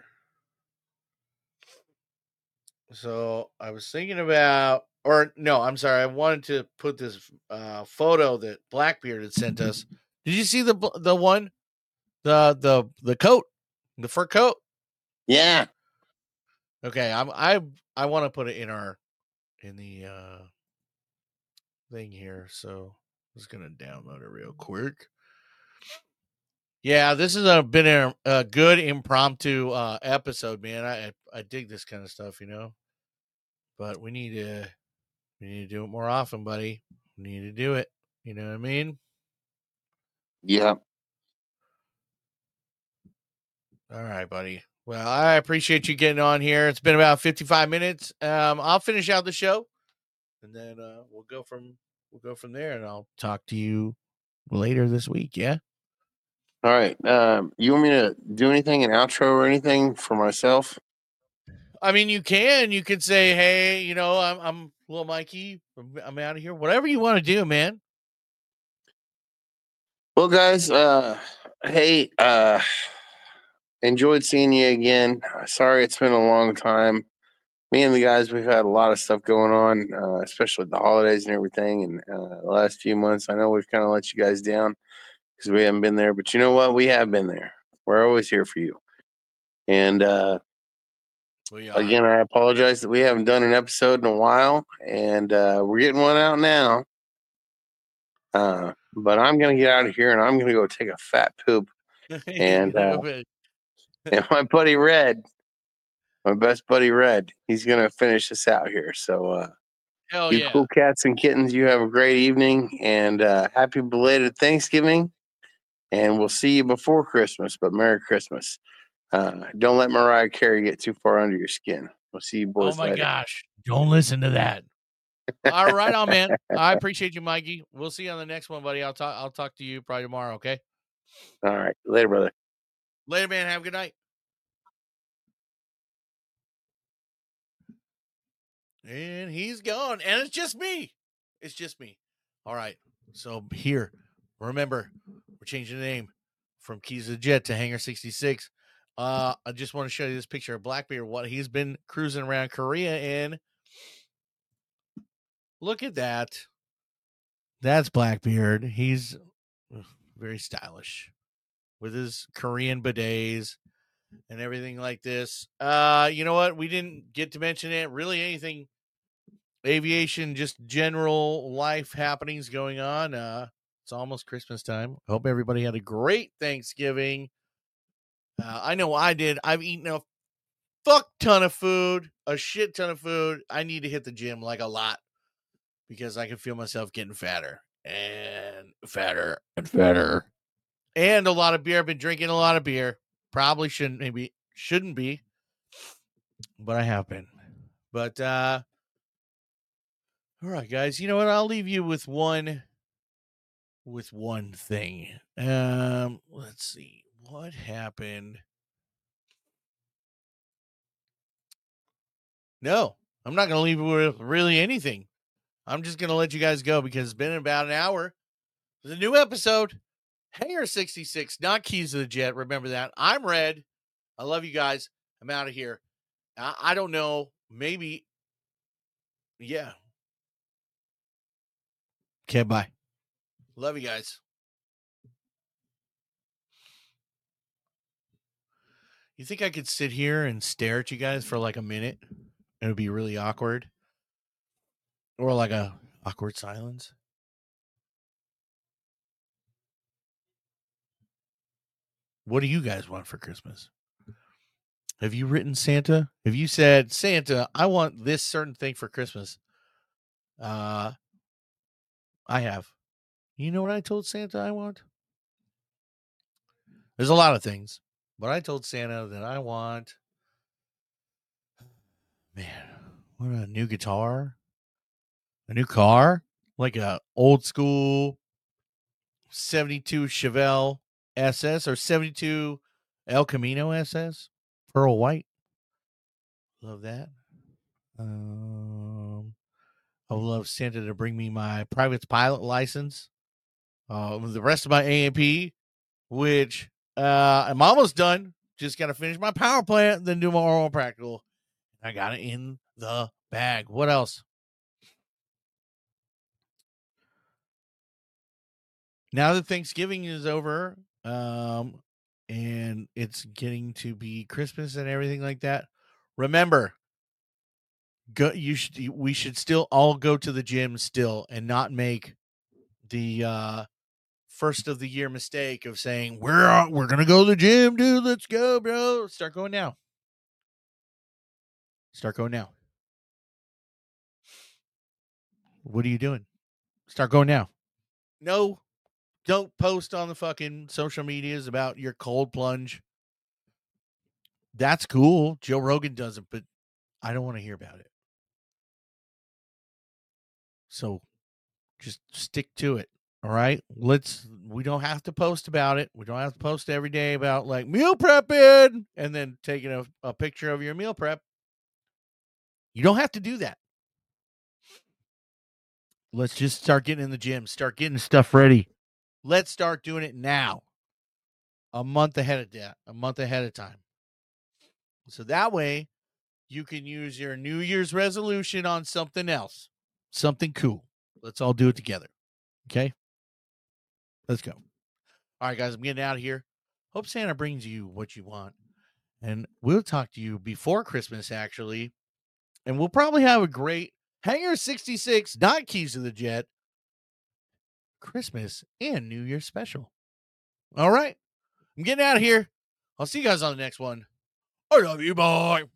So I was thinking about, or no, I'm sorry. I wanted to put this uh, photo that Blackbeard had sent us. Did you see the the one, the the the coat, the fur coat? Yeah. Okay, I'm I I want to put it in our in the uh, thing here. So I'm just gonna download it real quick. Yeah, this has a, been a, a good impromptu uh, episode, man. I I dig this kind of stuff, you know. But we need to we need to do it more often, buddy. We need to do it. You know what I mean? Yeah. All right, buddy. Well, I appreciate you getting on here. It's been about fifty-five minutes. Um, I'll finish out the show, and then uh, we'll go from we'll go from there, and I'll talk to you later this week. Yeah. All right. Um, you want me to do anything, an outro or anything for myself? I mean, you can. You could say, "Hey, you know, I'm I'm little Mikey. I'm, I'm out of here." Whatever you want to do, man. Well, guys, uh, hey, uh, enjoyed seeing you again. Sorry it's been a long time. Me and the guys, we've had a lot of stuff going on, uh, especially with the holidays and everything. And uh, the last few months, I know we've kind of let you guys down because we haven't been there. But you know what? We have been there. We're always here for you. And uh, again, I apologize that we haven't done an episode in a while. And uh, we're getting one out now. Uh, but I'm going to get out of here and I'm going to go take a fat poop. And, uh, and my buddy Red, my best buddy Red, he's going to finish this out here. So, uh, Hell you yeah. cool cats and kittens, you have a great evening and uh, happy belated Thanksgiving. And we'll see you before Christmas, but Merry Christmas. Uh, don't let Mariah Carey get too far under your skin. We'll see you boys Oh my later. gosh. Don't listen to that. All right, on, man. I appreciate you, Mikey. We'll see you on the next one, buddy. I'll talk I'll talk to you probably tomorrow, okay? All right. Later, brother. Later, man. Have a good night. And he's gone. And it's just me. It's just me. All right. So here, remember, we're changing the name from Keys of the Jet to Hangar sixty-six. Uh, I just want to show you this picture of Blackbeard, what he's been cruising around Korea in. Look at that. That's Blackbeard. He's very stylish with his Korean bidets and everything like this. Uh, you know what? We didn't get to mention it. Really anything aviation, just general life happenings going on. Uh, it's almost Christmas time. I hope everybody had a great Thanksgiving. Uh, I know I did. I've eaten a fuck ton of food, a shit ton of food. I need to hit the gym like a lot because I can feel myself getting fatter and fatter and fatter. And a lot of beer. I've been drinking a lot of beer. Probably shouldn't, maybe shouldn't be, but I have been. But, uh, all right, guys, you know what? I'll leave you with one, with one thing. Um, let's see what happened. No, I'm not going to leave you with really anything. I'm just going to let you guys go because it's been about an hour. There's a new episode. Hangar sixty-six, not Keys of the Jet. Remember that. I'm Red. I love you guys. I'm out of here. I, I don't know. Maybe. Yeah. Okay, bye. Love you guys. You think I could sit here and stare at you guys for like a minute? It would be really awkward. Or like a awkward silence. What do you guys want for Christmas? Have you written Santa? Have you said, Santa, I want this certain thing for Christmas? Uh, I have. You know what I told Santa I want? There's a lot of things, but I told Santa that I want, man, what, a new guitar, a new car, like a old school seventy-two Chevelle S S or seventy-two El Camino S S, pearl white. Love that. Um, I would love Santa to bring me my private pilot license. Uh, the rest of my A M P, which uh, I'm almost done. Just got to finish my power plant, then do my oral practical. I got it in the bag. What else? Now that Thanksgiving is over, um, and it's getting to be Christmas and everything like that, remember, go. You should. We should still all go to the gym still, and not make the uh, first of the year mistake of saying we're we're gonna go to the gym, dude. Let's go, bro. Start going now. Start going now. What are you doing? Start going now. No, don't post on the fucking social medias about your cold plunge. That's cool. Joe Rogan does it, but I don't want to hear about it. So just stick to it. All right. Let's, we don't have to post about it. We don't have to post every day about like meal prepping and then taking a, a picture of your meal prep. You don't have to do that. Let's just start getting in the gym, start getting stuff ready. Let's start doing it now. A month ahead of that, a month ahead of time. So that way you can use your New Year's resolution on something else, something cool. Let's all do it together. Okay. Let's go. All right, guys, I'm getting out of here. Hope Santa brings you what you want. And we'll talk to you before Christmas, actually. And we'll probably have a great Hangar sixty-six, not Keys to the Jet, Christmas and New Year's special. All right. I'm getting out of here. I'll see you guys on the next one. I love you. Bye.